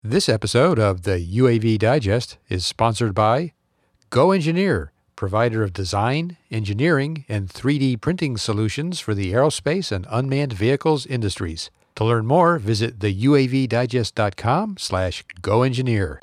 This episode of the UAV Digest is sponsored by Go Engineer, provider of design, engineering, and 3D printing solutions for the aerospace and unmanned vehicles industries. To learn more, visit theuavdigest.com/goengineer.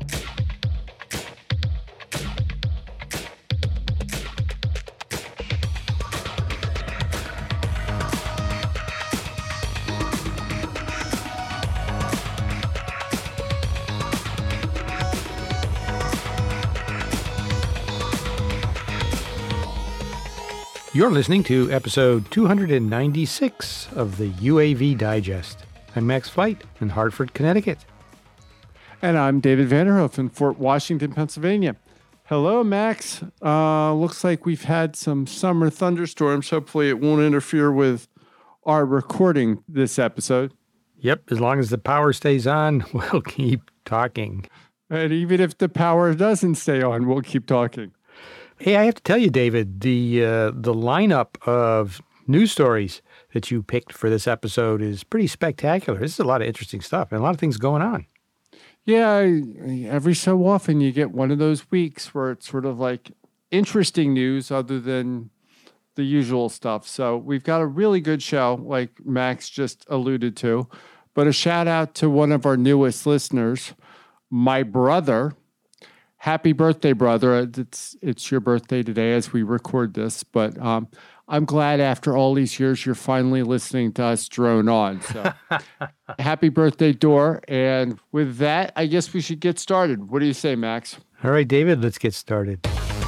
You're listening to episode 296 of the UAV Digest. I'm Max Flight in Hartford, Connecticut. And I'm David Vanderhoof in Fort Washington, Pennsylvania. Hello, Max. Looks like we've had some summer thunderstorms. Hopefully it won't interfere with our recording this episode. Yep, as long as the power stays on, we'll keep talking. And even if the power doesn't stay on, we'll keep talking. Hey, I have to tell you, David, the lineup of news stories that you picked for this episode is pretty spectacular. This is a lot of interesting stuff and a lot of things going on. Yeah, every so often you get one of those weeks where it's sort of like interesting news other than the usual stuff. So we've got a really good show, like Max just alluded to. But a shout out to one of our newest listeners, my brother. Happy birthday, brother. It's your birthday today as we record this, but I'm glad after all these years you're finally listening to us drone on. So happy birthday, Dor. And with that, I guess we should get started. What do you say, Max? All right, David, let's get started.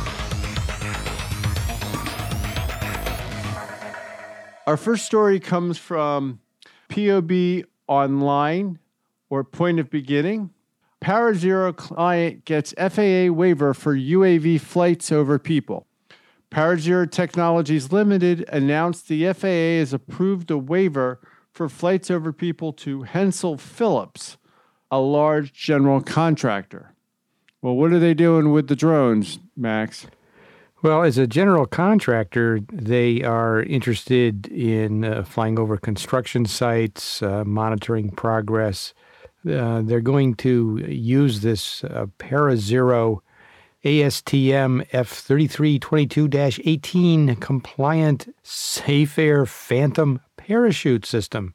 Our first story comes from POB Online or Point of Beginning. ParaZero client gets FAA waiver for UAV flights over people. ParaZero Technologies Limited announced the FAA has approved a waiver for flights over people to Hensel Phillips, a large general contractor. Well, what are they doing with the drones, Max? Well, as a general contractor, they are interested in flying over construction sites, monitoring progress. They're going to use this ParaZero ASTM F3322-18 compliant Safe Air Phantom parachute system.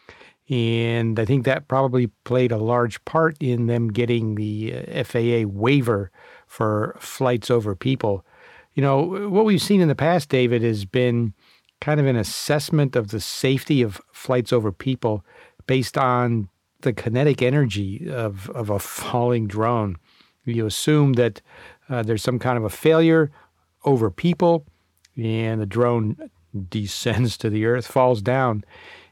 And I think that probably played a large part in them getting the FAA waiver for flights over people. You know, what we've seen in the past, David, has been kind of an assessment of the safety of flights over people based on the kinetic energy of a falling drone. You assume that there's some kind of a failure over people, and the drone descends to the earth, falls down,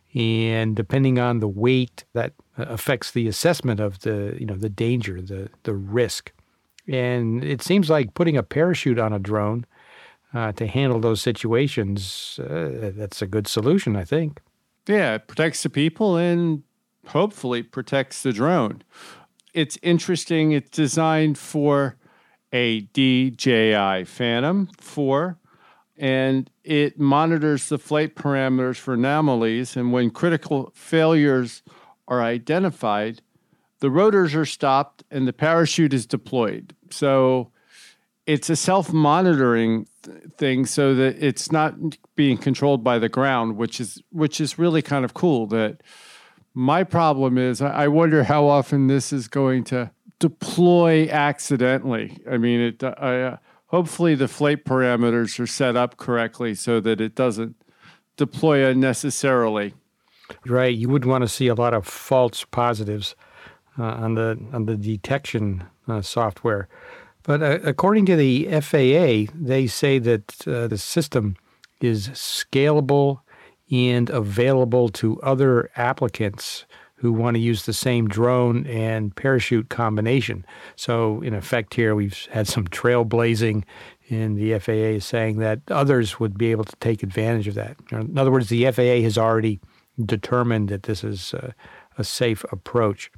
and depending on the weight, that affects the assessment of the danger, the risk. And it seems like putting a parachute on a drone to handle those situations, that's a good solution, I think. Yeah, it protects the people and hopefully protects the drone. It's interesting. It's designed for a DJI Phantom 4, and it monitors the flight parameters for anomalies. And when critical failures are identified, the rotors are stopped and the parachute is deployed. So it's a self-monitoring thing so that it's not being controlled by the ground, which is really kind of cool. That my problem is I wonder how often this is going to deploy accidentally. I mean, hopefully the flight parameters are set up correctly so that it doesn't deploy unnecessarily. Right. You wouldn't want to see a lot of false positives on the detection software. But according to the FAA, they say that the system is scalable and available to other applicants who want to use the same drone and parachute combination. So in effect here, we've had some trailblazing, and the FAA is saying that others would be able to take advantage of that. In other words, the FAA has already determined that this is a safe approach.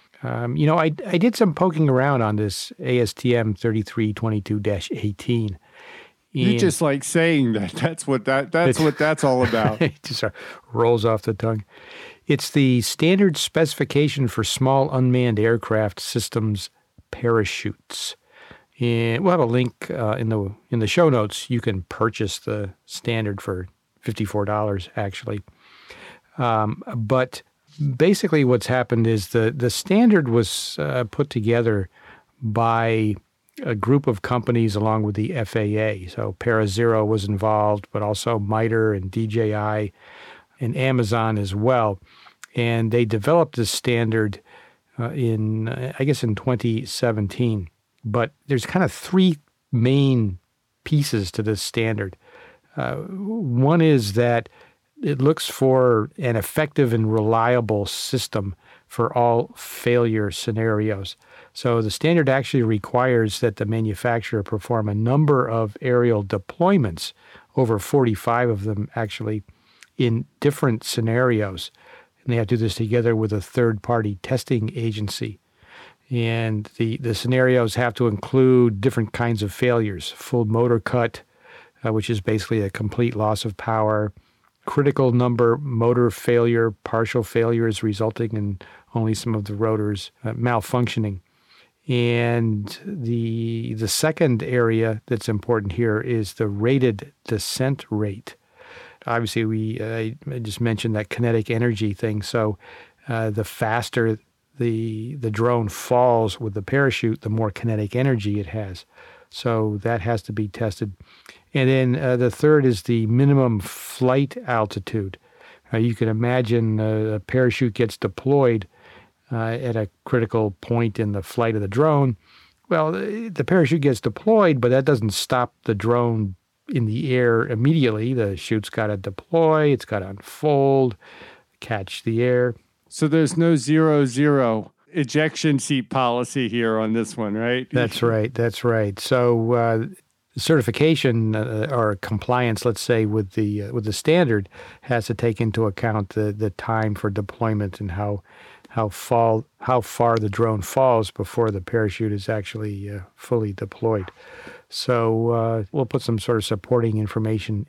I did some poking around on this ASTM 3322-18. You just like saying that. That's what that's all about. It just rolls off the tongue. It's the standard specification for small unmanned aircraft systems parachutes. And we'll have a link in the show notes. You can purchase the standard for $54, actually. But basically what's happened is the standard was put together by a group of companies along with the FAA. So ParaZero was involved, but also MITRE and DJI and Amazon as well. And they developed this standard in 2017. But there's kind of three main pieces to this standard. One is that it looks for an effective and reliable system for all failure scenarios. So the standard actually requires that the manufacturer perform a number of aerial deployments, over 45 of them actually, in different scenarios. And they have to do this together with a third-party testing agency. And the scenarios have to include different kinds of failures: full motor cut, which is basically a complete loss of power; critical number motor failure; partial failures resulting in only some of the rotors malfunctioning. And the second area that's important here is the rated descent rate. Obviously, I just mentioned that kinetic energy thing. So the faster the drone falls with the parachute, the more kinetic energy it has. So that has to be tested. And then the third is the minimum flight altitude. You can imagine a parachute gets deployed at a critical point in the flight of the drone. Well, the parachute gets deployed, but that doesn't stop the drone in the air immediately. The chute's got to deploy, it's got to unfold, catch the air. So there's no 0-0 ejection seat policy here on this one, right? That's right. So certification or compliance, let's say, with the standard has to take into account the time for deployment and how far the drone falls before the parachute is actually fully deployed. So we'll put some sort of supporting information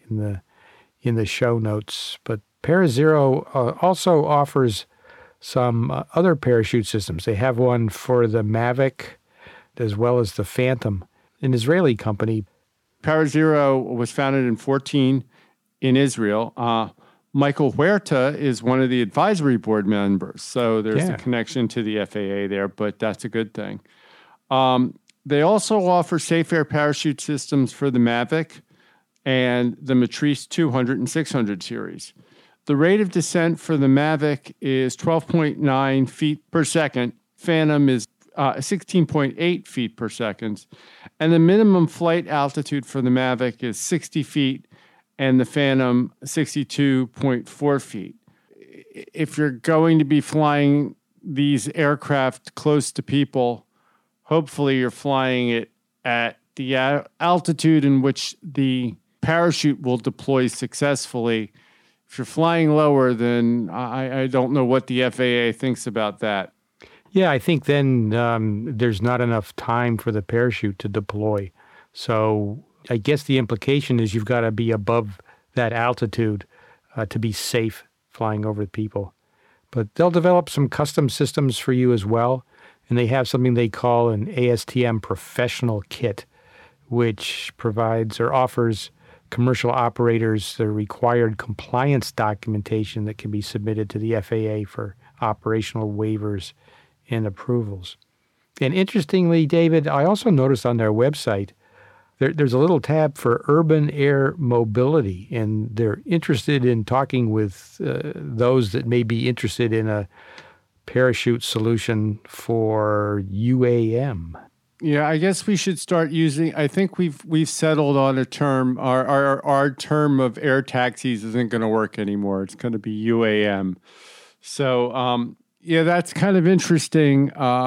in the show notes. But ParaZero also offers some other parachute systems. They have one for the Mavic as well as the Phantom, an Israeli company. ParaZero was founded in 2014 in Israel. Michael Huerta is one of the advisory board members, so there's a connection to the FAA there, but that's a good thing. They also offer safe air parachute systems for the Mavic and the Matrice 200 and 600 series. The rate of descent for the Mavic is 12.9 feet per second. Phantom is 16.8 feet per second. And the minimum flight altitude for the Mavic is 60 feet and the Phantom 62.4 feet. If you're going to be flying these aircraft close to people, hopefully you're flying it at the altitude in which the parachute will deploy successfully. If you're flying lower, then I don't know what the FAA thinks about that. Yeah, I think then there's not enough time for the parachute to deploy. So I guess the implication is you've got to be above that altitude to be safe flying over people. But they'll develop some custom systems for you as well. And they have something they call an ASTM professional kit, which provides or offers commercial operators the required compliance documentation that can be submitted to the FAA for operational waivers and approvals. And interestingly, David, I also noticed on their website, there's a little tab for urban air mobility, and they're interested in talking with those that may be interested in a parachute solution for UAM. Yeah, I guess we should start using. I think we've settled on a term. Our term of air taxis isn't going to work anymore. It's going to be UAM. So that's kind of interesting.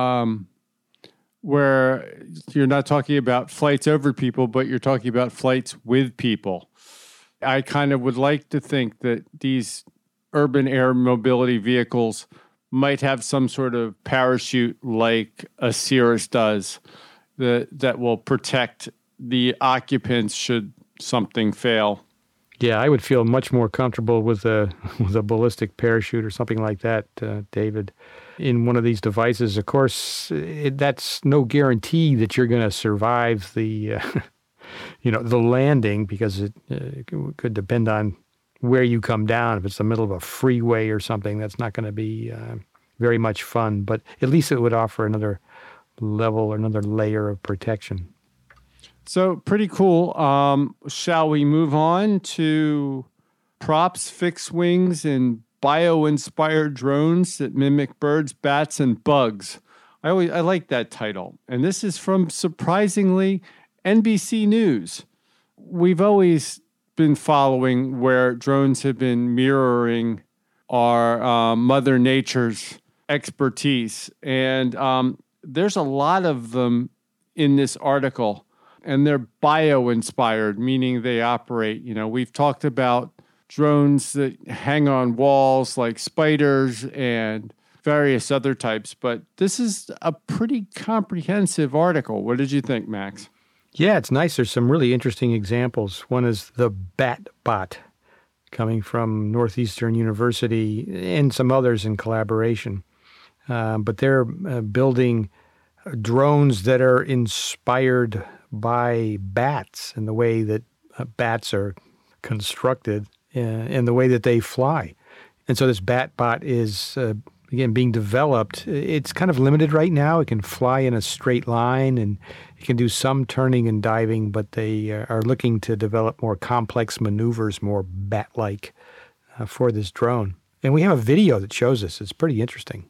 Where you're not talking about flights over people, but you're talking about flights with people. I kind of would like to think that these urban air mobility vehicles might have some sort of parachute like a Cirrus does that will protect the occupants should something fail. Yeah, I would feel much more comfortable with a with a ballistic parachute or something like that, David. In one of these devices, of course, that's no guarantee that you're going to survive the the landing, because it could depend on where you come down. If it's the middle of a freeway or something, that's not going to be very much fun. But at least it would offer another level or another layer of protection. So pretty cool. Shall we move on to props, fixed wings, and bio-inspired drones that mimic birds, bats, and bugs? I like that title. And this is from, surprisingly, NBC News. We've always been following where drones have been mirroring our Mother Nature's expertise. And there's a lot of them in this article. And they're bio-inspired, meaning they operate. We've talked about drones that hang on walls like spiders and various other types, but this is a pretty comprehensive article. What did you think, Max? Yeah, it's nice. There's some really interesting examples. One is the BatBot, coming from Northeastern University, and some others in collaboration. But they're building drones that are inspired by bats and the way that bats are constructed and the way that they fly. And so this BatBot is, again, being developed. It's kind of limited right now. It can fly in a straight line and it can do some turning and diving, but they are looking to develop more complex maneuvers, more bat-like for this drone. And we have a video that shows this. It's pretty interesting.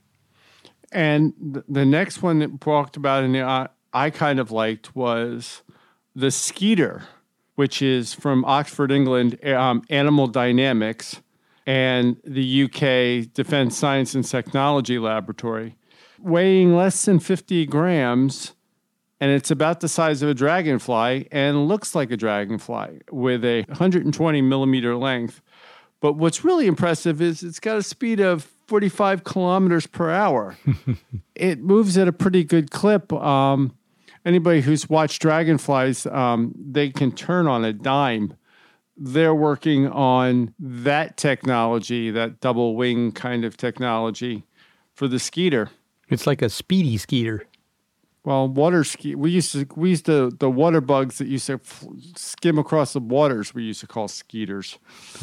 And the next one that we talked about and I kind of liked was the Skeeter, which is from Oxford, England, Animal Dynamics, and the UK Defence Science and Technology Laboratory, weighing less than 50 grams, and it's about the size of a dragonfly and looks like a dragonfly with a 120 millimeter length. But what's really impressive is it's got a speed of 45 kilometers per hour. It moves at a pretty good clip. Anybody who's watched dragonflies, they can turn on a dime. They're working on that technology, that double wing kind of technology for the Skeeter. It's like a speedy Skeeter. Well, we used to the water bugs that used to skim across the waters, we used to call Skeeters.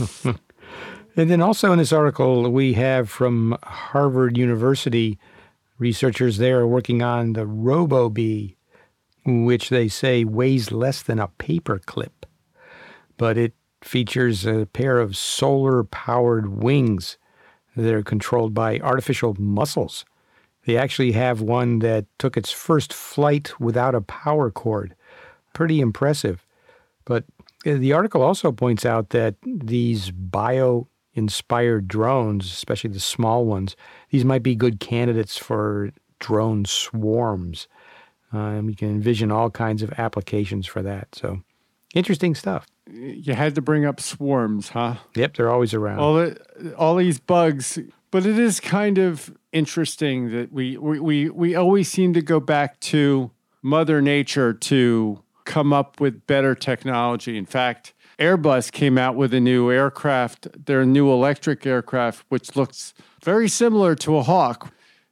And then also in this article, we have from Harvard University, researchers there are working on the RoboBee, which they say weighs less than a paper clip. But it features a pair of solar-powered wings that are controlled by artificial muscles. They actually have one that took its first flight without a power cord. Pretty impressive. But the article also points out that these bio-inspired drones, especially the small ones, these might be good candidates for drone swarms. And we can envision all kinds of applications for that. So interesting stuff. You had to bring up swarms, huh? Yep, they're always around. All these bugs. But it is kind of interesting that we always seem to go back to Mother Nature to come up with better technology. In fact, Airbus came out with a new aircraft, their new electric aircraft, which looks very similar to a Hawk.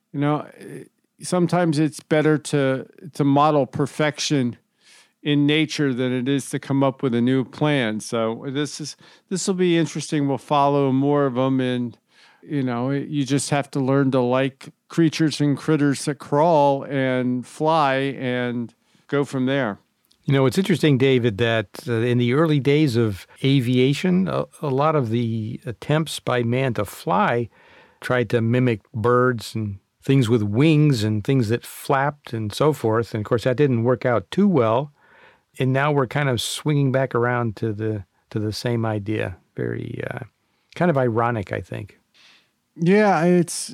Sometimes it's better to model perfection in nature than it is to come up with a new plan. So this will be interesting. We'll follow more of them, and you just have to learn to like creatures and critters that crawl and fly and go from there. It's interesting, David, that in the early days of aviation, a lot of the attempts by man to fly tried to mimic birds and things with wings and things that flapped and so forth. And of course, that didn't work out too well. And now we're kind of swinging back around to the same idea. Very kind of ironic, I think. Yeah, it's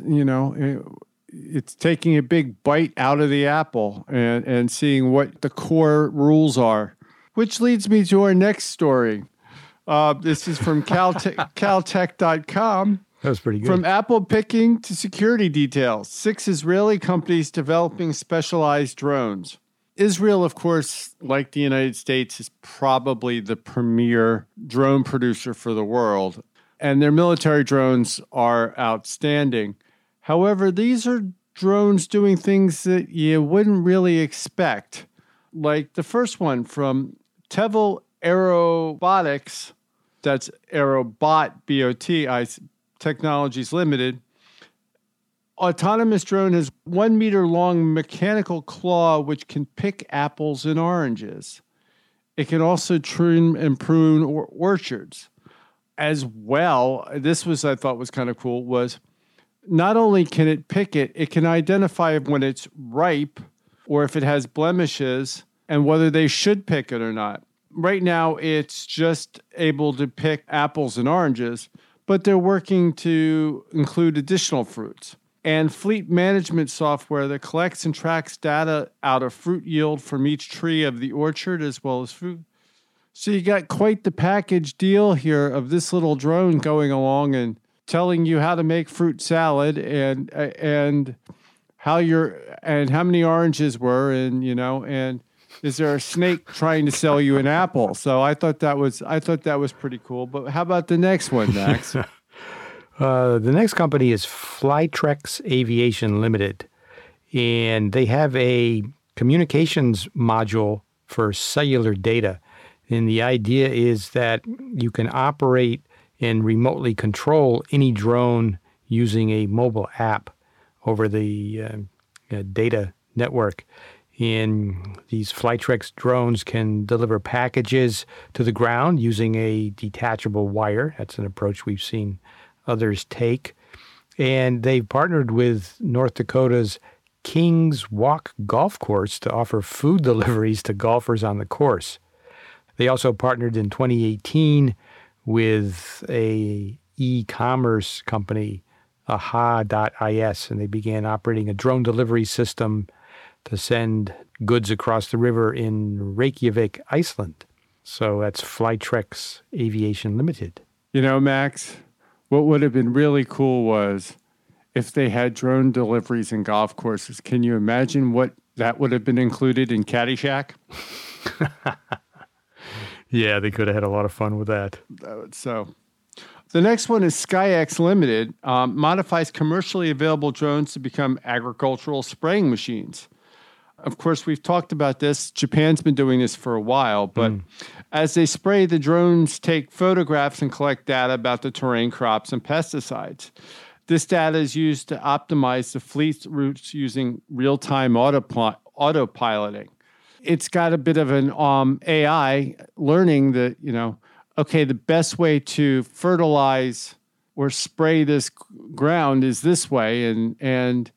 taking a big bite out of the apple and seeing what the core rules are, which leads me to our next story. This is from Caltech.com. That was pretty good. From apple picking to security details, 6 Israeli companies developing specialized drones. Israel, of course, like the United States, is probably the premier drone producer for the world, and their military drones are outstanding. However, these are drones doing things that you wouldn't really expect. Like the first one from Tevel Aerobotics, that's Aerobot, B-O-T, Technologies Limited. Autonomous drone has 1 meter long mechanical claw which can pick apples and oranges. It can also trim and prune orchards. As well, this was, I thought was kind of cool, was not only can it pick it, it can identify when it's ripe or if it has blemishes and whether they should pick it or not. Right now, it's just able to pick apples and oranges, but they're working to include additional fruits. And fleet management software that collects and tracks data out of fruit yield from each tree of the orchard as well as fruit. So you got quite the package deal here of this little drone going along and telling you how to make fruit salad and how many oranges were and is there a snake trying to sell you an apple? So I thought that was pretty cool. But how about the next one, Max? The next company is Flytrex Aviation Limited, and they have a communications module for cellular data. And the idea is that you can operate and remotely control any drone using a mobile app over the data network. And these Flytrex drones can deliver packages to the ground using a detachable wire. That's an approach we've seen others take. And they've partnered with North Dakota's Kings Walk Golf Course to offer food deliveries to golfers on the course. They also partnered in 2018 with a e-commerce company, aha.is, and they began operating a drone delivery system to send goods across the river in Reykjavik, Iceland. So that's Flytrex Aviation Limited. You know, Max, what would have been really cool was if they had drone deliveries in golf courses. Can you imagine what that would have been included in Caddyshack? Yeah, they could have had a lot of fun with that. So the next one is SkyX Limited, modifies commercially available drones to become agricultural spraying machines. Of course, we've talked about this. Japan's been doing this for a while, but as they spray, the drones take photographs and collect data about the terrain, crops, and pesticides. This data is used to optimize the fleet's routes using real-time autopiloting. It's got a bit of an AI learning that, the best way to fertilize or spray this ground is this way, and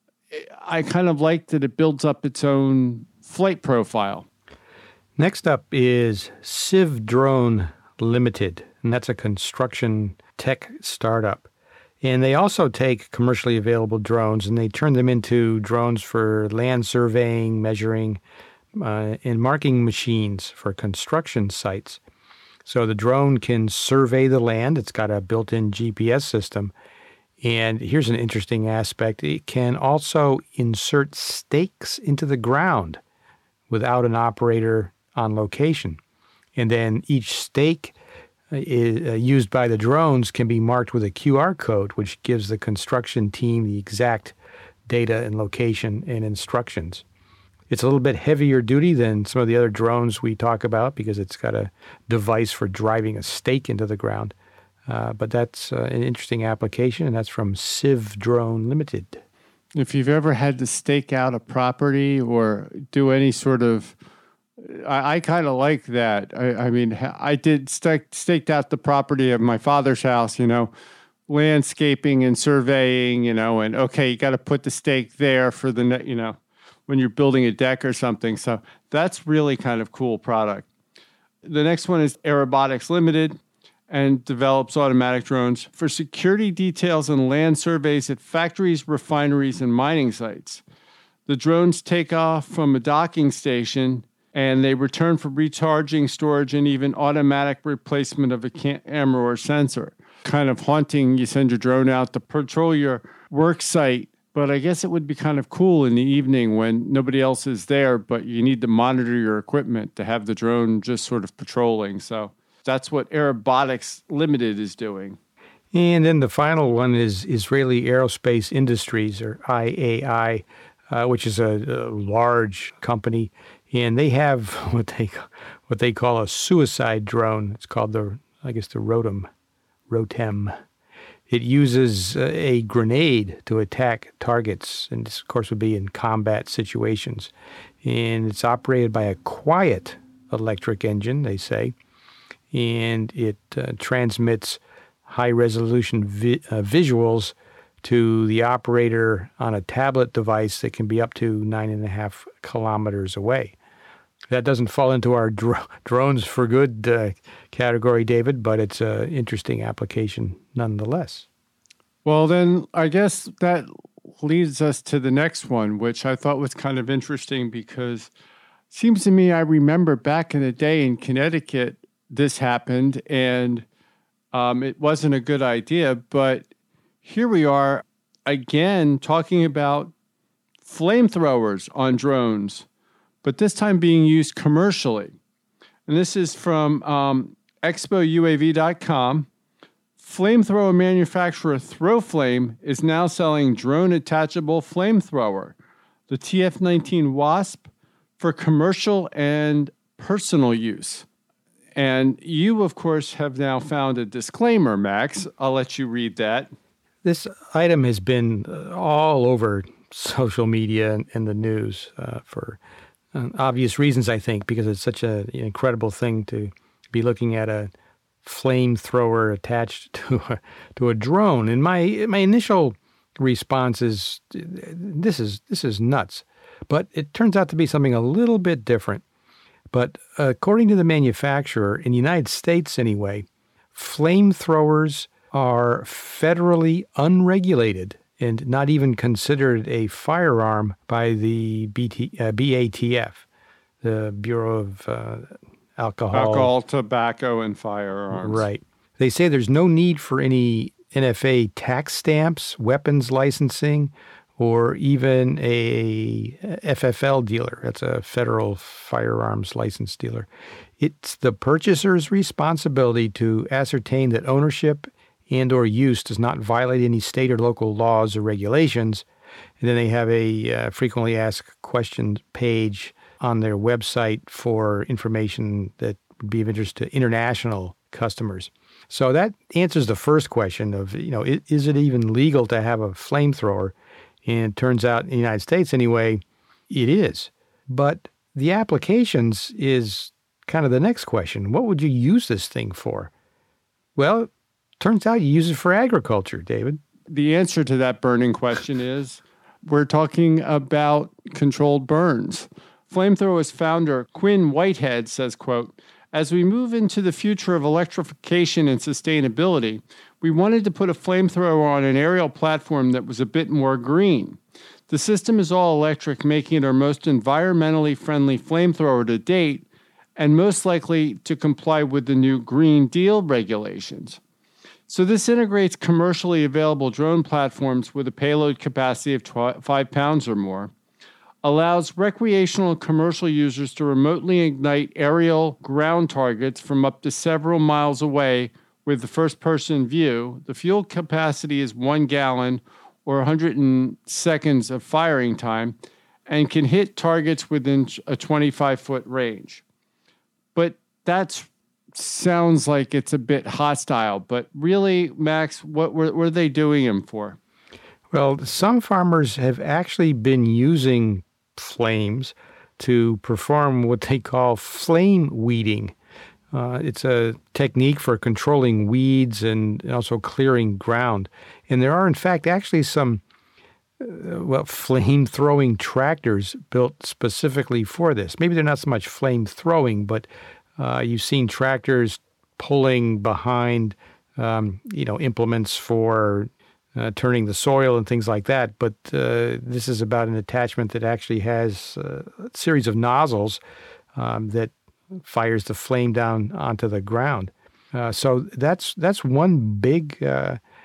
I kind of like that it builds up its own flight profile. Next up is Civ Drone Limited, and that's a construction tech startup. And they also take commercially available drones and they turn them into drones for land surveying, measuring, and marking machines for construction sites. So the drone can survey the land. It's got a built-in GPS system. And here's an interesting aspect. It can also insert stakes into the ground without an operator on location. And then each stake used by the drones can be marked with a QR code, which gives the construction team the exact data and location and instructions. It's a little bit heavier duty than some of the other drones we talk about because it's got a device for driving a stake into the ground. But that's an interesting application, and that's from Civ Drone Limited. If you've ever had to stake out a property or do any sort of, I kind of like that. I did staked out the property of my father's house, landscaping and surveying, and okay, you got to put the stake there for the, when you're building a deck or something. So that's really kind of cool product. The next one is Aerobotics Limited, and develops automatic drones for security details and land surveys at factories, refineries, and mining sites. The drones take off from a docking station, and they return for recharging, storage, and even automatic replacement of a camera or sensor. Kind of haunting, you send your drone out to patrol your work site But I guess it would be kind of cool in the evening when nobody else is there, but you need to monitor your equipment to have the drone just sort of patrolling. So that's what Aerobotics Limited is doing. And then the final one is Israeli Aerospace Industries, or IAI, which is a large company, and they have what they call a suicide drone. It's called the Rotem. It uses a grenade to attack targets, and this, of course, would be in combat situations. And it's operated by a quiet electric engine, they say, and it transmits high-resolution visuals to the operator on a tablet device that can be up to 9.5 kilometers away. That doesn't fall into our drones for good category, David, but it's an interesting application nonetheless. Well, then I guess that leads us to the next one, which I thought was kind of interesting because it seems to me I remember back in the day in Connecticut, this happened, and it wasn't a good idea. But here we are again talking about flamethrowers on drones, but this time being used commercially. And this is from expouav.com. Flamethrower manufacturer Throwflame is now selling drone attachable flamethrower, the TF-19 Wasp, for commercial and personal use. And you, of course, have now found a disclaimer, Max. I'll let you read that. This item has been all over social media and the news for obvious reasons, I think, because it's such an incredible thing to be looking at a flamethrower attached to a drone. And my initial response is, this is nuts. But it turns out to be something a little bit different. But according to the manufacturer, in the United States anyway, flamethrowers are federally unregulated and not even considered a firearm by the BATF, the Bureau of Alcohol, Tobacco, and Firearms. Right. They say there's no need for any NFA tax stamps, weapons licensing, or even a FFL dealer. That's a federal firearms license dealer. It's the purchaser's responsibility to ascertain that ownership and or use does not violate any state or local laws or regulations. And then they have a frequently asked questions page on their website for information that would be of interest to international customers. So that answers the first question of, is it even legal to have a flamethrower? And it turns out in the United States anyway, it is. But the applications is kind of the next question. What would you use this thing for? Well, turns out you use it for agriculture, David. The answer to that burning question is we're talking about controlled burns. Flamethrowers founder Quinn Whitehead says, quote, "As we move into the future of electrification and sustainability, we wanted to put a flamethrower on an aerial platform that was a bit more green. The system is all electric, making it our most environmentally friendly flamethrower to date and most likely to comply with the new Green Deal regulations. So this integrates commercially available drone platforms with a payload capacity of 5 pounds or more, allows recreational and commercial users to remotely ignite aerial ground targets from up to several miles away with the first-person view. The fuel capacity is 1 gallon or 100 seconds of firing time and can hit targets within a 25-foot range." But that sounds like it's a bit hostile. But really, Max, what were they doing them for? Well, some farmers have actually been using flames to perform what they call flame weeding. It's a technique for controlling weeds and also clearing ground. And there are, in fact, actually some flame-throwing tractors built specifically for this. Maybe they're not so much flame-throwing, but you've seen tractors pulling behind, implements for turning the soil and things like that. But this is about an attachment that actually has a series of nozzles that fires the flame down onto the ground. So that's one big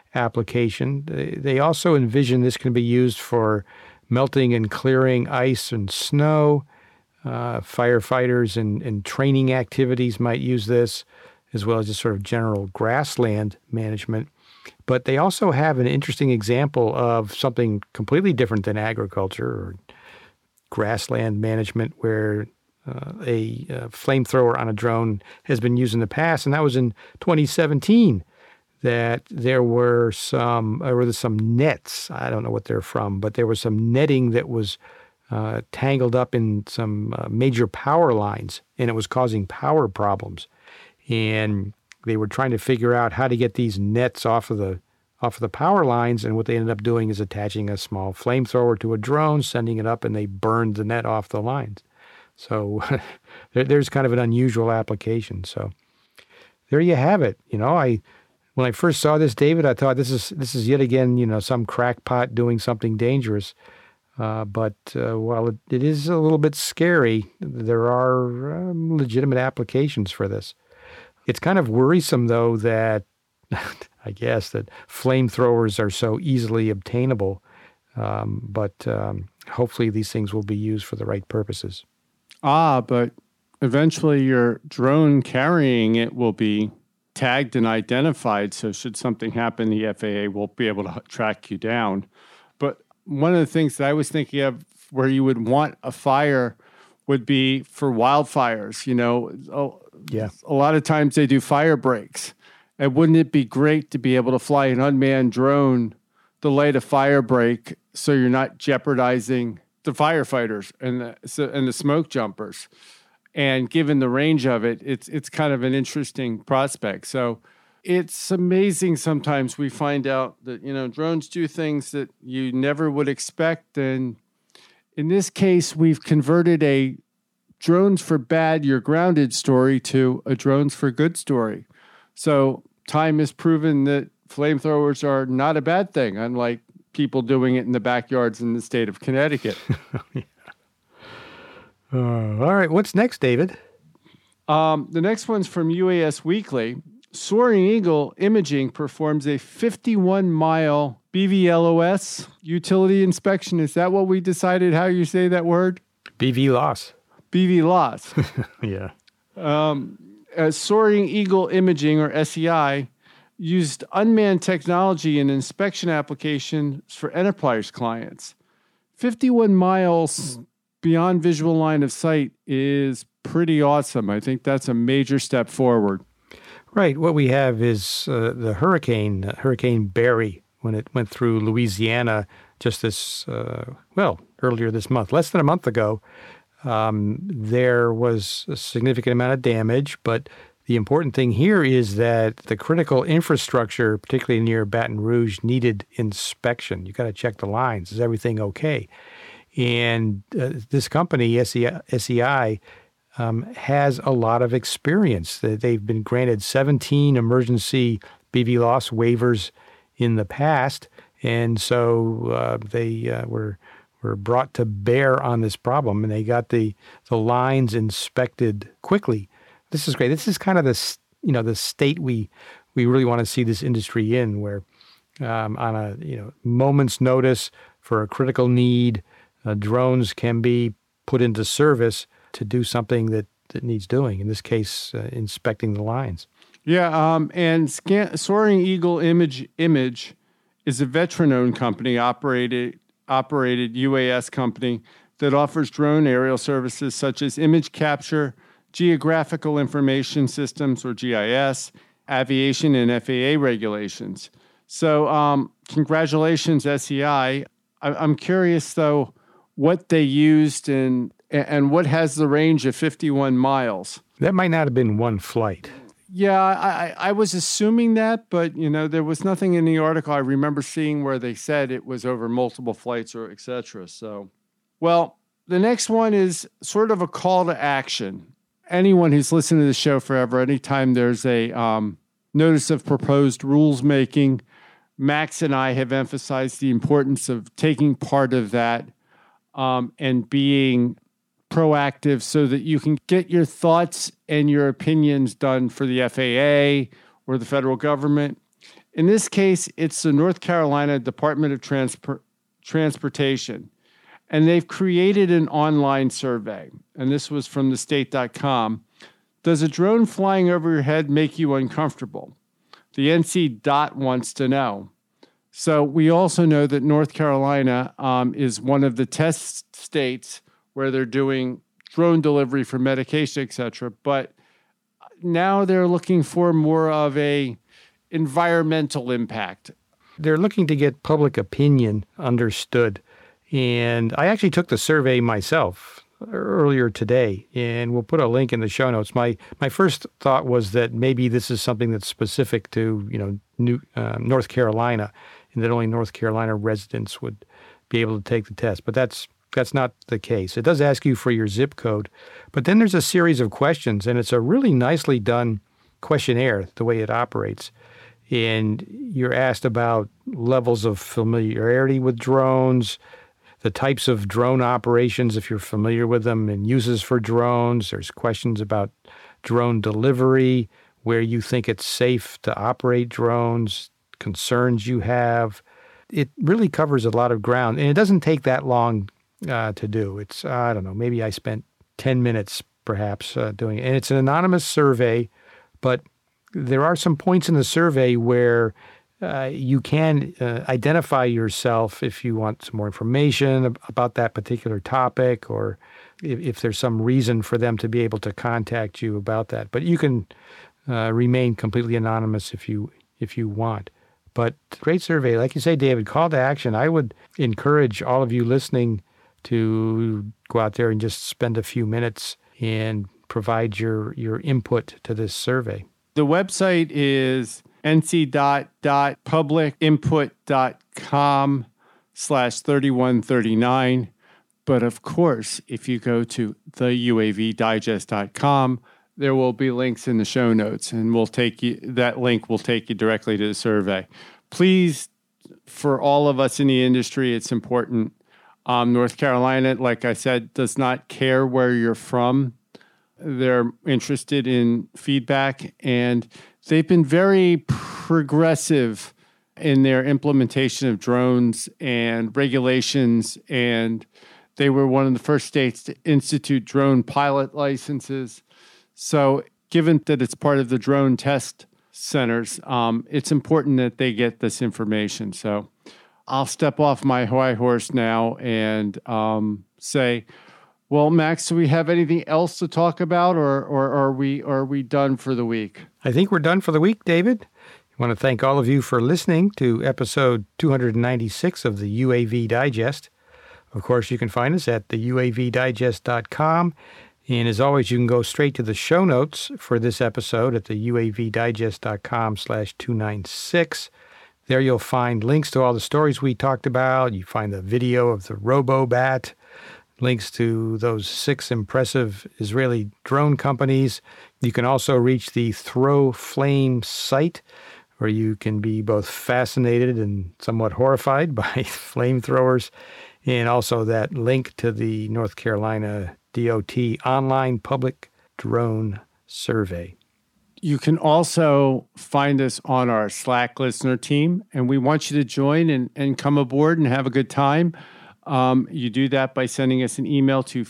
application. They also envision this can be used for melting and clearing ice and snow. Firefighters and training activities might use this, as well as just sort of general grassland management. But they also have an interesting example of something completely different than agriculture or grassland management, where a flamethrower on a drone has been used in the past, and that was in 2017. That there were some nets. I don't know what they're from, but there was some netting that was tangled up in some major power lines, and it was causing power problems. And they were trying to figure out how to get these nets off of the power lines, and what they ended up doing is attaching a small flamethrower to a drone, sending it up, and they burned the net off the lines. So there's kind of an unusual application. So there you have it. When I first saw this, David, I thought this is yet again, some crackpot doing something dangerous. But while it is a little bit scary, there are legitimate applications for this. It's kind of worrisome, though, that I guess that flamethrowers are so easily obtainable. But hopefully these things will be used for the right purposes. But eventually your drone carrying it will be tagged and identified. So should something happen, the FAA will be able to track you down. But one of the things that I was thinking of where you would want a fire would be for wildfires. A lot of times they do fire breaks. And wouldn't it be great to be able to fly an unmanned drone to light a fire break so you're not jeopardizing the firefighters and the smoke jumpers? And given the range of it, it's kind of an interesting prospect. So it's amazing sometimes we find out that, drones do things that you never would expect. And in this case, we've converted a drones for bad, you're grounded story to a drones for good story. So time has proven that flamethrowers are not a bad thing, unlike people doing it in the backyards in the state of Connecticut. Yeah. All right. What's next, David? The next one's from UAS Weekly. Soaring Eagle Imaging performs a 51-mile BVLOS utility inspection. Is that what we decided how you say that word? BVLOS. BVLOS. Yeah. Soaring Eagle Imaging, or SEI, used unmanned technology in inspection applications for enterprise clients. 51 miles beyond visual line of sight is pretty awesome. I think that's a major step forward. Right. What we have is the Hurricane Barry, when it went through Louisiana just earlier this month, less than a month ago. There was a significant amount of damage, but the important thing here is that the critical infrastructure, particularly near Baton Rouge, needed inspection. You got to check the lines. Is everything okay? And this company, SEI, has a lot of experience. They've been granted 17 emergency BVLOS waivers in the past, and so they were brought to bear on this problem, and they got the lines inspected quickly. This is great. This is kind of the state we really want to see this industry in, where on a moment's notice for a critical need, drones can be put into service to do something that needs doing. In this case, inspecting the lines. Yeah, and Soaring Eagle Image is a veteran-owned company, operated UAS company that offers drone aerial services such as image capture, geographical information systems, or GIS, aviation and FAA regulations. So congratulations, SEI. I'm curious, though, what they used and what has the range of 51 miles. That might not have been one flight. Yeah, I was assuming that, but, there was nothing in the article I remember seeing where they said it was over multiple flights or et cetera. So, well, the next one is sort of a call to action. Anyone who's listened to the show forever, anytime there's a notice of proposed rules making, Max and I have emphasized the importance of taking part of that and being proactive so that you can get your thoughts and your opinions done for the FAA or the federal government. In this case, it's the North Carolina Department of Transportation. And they've created an online survey. And this was from thestate.com. Does a drone flying over your head make you uncomfortable? The NC DOT wants to know. So we also know that North Carolina is one of the test states where they're doing drone delivery for medication, et cetera. But now they're looking for more of a environmental impact. They're looking to get public opinion understood. And I actually took the survey myself earlier today, and we'll put a link in the show notes. My first thought was that maybe this is something that's specific to North Carolina, and that only North Carolina residents would be able to take the test. But that's not the case. It does ask you for your zip code, but then there's a series of questions, and it's a really nicely done questionnaire, the way it operates. And you're asked about levels of familiarity with drones, the types of drone operations, if you're familiar with them, and uses for drones. There's questions about drone delivery, where you think it's safe to operate drones, concerns you have. It really covers a lot of ground, and it doesn't take that long to do. It's, I don't know, maybe I spent 10 minutes perhaps doing it. And it's an anonymous survey, but there are some points in the survey where you can identify yourself if you want some more information about that particular topic, or if there's some reason for them to be able to contact you about that. But you can remain completely anonymous if you want. But great survey. Like you say, David, call to action. I would encourage all of you listening to go out there and just spend a few minutes and provide your input to this survey. The website is nc.publicinput.com/3139. But of course, if you go to theuavdigest.com, there will be links in the show notes, and that link will take you directly to the survey. Please, for all of us in the industry, it's important. North Carolina, like I said, does not care where you're from. They're interested in feedback, and they've been very progressive in their implementation of drones and regulations, and they were one of the first states to institute drone pilot licenses. So given that it's part of the drone test centers, it's important that they get this information. So I'll step off my high horse now and say, well, Max, do we have anything else to talk about, or are we done for the week? I think we're done for the week, David. I want to thank all of you for listening to episode 296 of the UAV Digest. Of course, you can find us at theuavdigest.com. And as always, you can go straight to the show notes for this episode at theuavdigest.com/296. There you'll find links to all the stories we talked about. You find the video of the RoboBat, links to those 6 impressive Israeli drone companies. You can also reach the Throw Flame site, where you can be both fascinated and somewhat horrified by flamethrowers, and also that link to the North Carolina DOT online public drone survey. You can also find us on our Slack listener team, and we want you to join and come aboard and have a good time. You do that by sending us an email to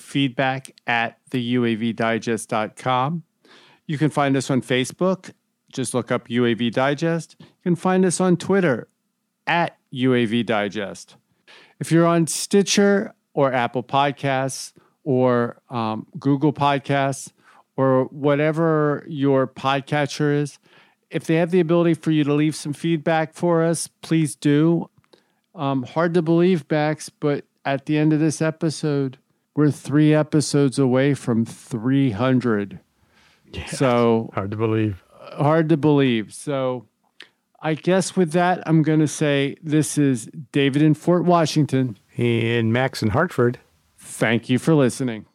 feedback@theuavdigest.com. You can find us on Facebook. Just look up UAV Digest. You can find us on Twitter @UAV Digest. If you're on Stitcher or Apple Podcasts or Google Podcasts or whatever your podcatcher is, if they have the ability for you to leave some feedback for us, please do. Hard to believe, Max, but at the end of this episode, we're 3 episodes away from 300. Yeah, so hard to believe. Hard to believe. So I guess with that, I'm going to say this is David in Fort Washington. And Max in Hartford. Thank you for listening.